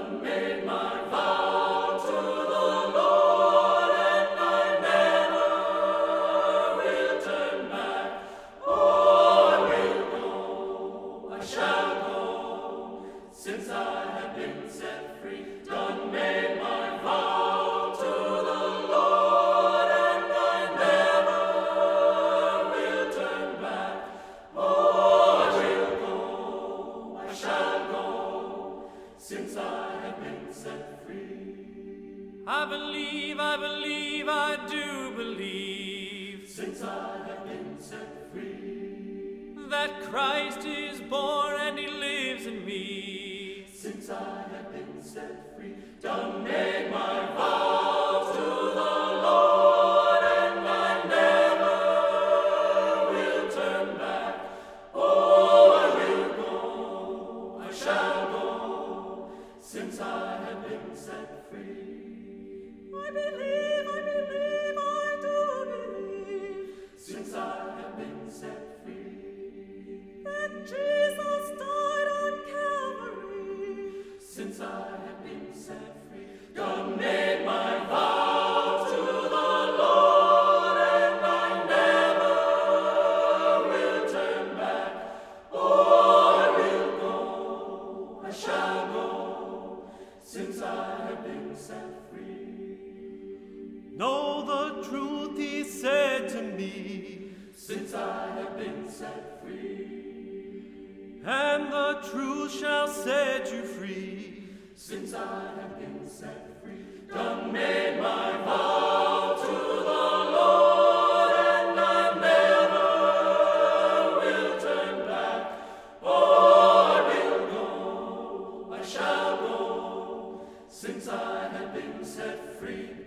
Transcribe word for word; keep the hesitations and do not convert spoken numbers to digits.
done made my vow to the Lord, and I never will turn back. Oh, I will go, I shall go, since I have been set free. Done made my vow to the Lord, and I never will turn back. Oh, I will go, I shall go, since I have been set free. I believe, I believe, I do believe, Since I have been set free. that Christ is born and he lives in me. Since I have been set free. Done made my vow to the Lord, and I never will turn back. Oh, I will go, I shall go, since I have been set free. I believe, I believe, I do believe, Since I have been set free. that Jesus died on Calvary. Since I have been set free. God made my vow to the Lord, and I never will turn back. Oh, I will go, I shall go, since I have been set free. Know the truth he said to me, Since I have been set free. and the truth shall set you free. Since I have been set free. Done made my vow to the Lord, and I never will turn back. Oh, I will go, I shall go, since I have been set free.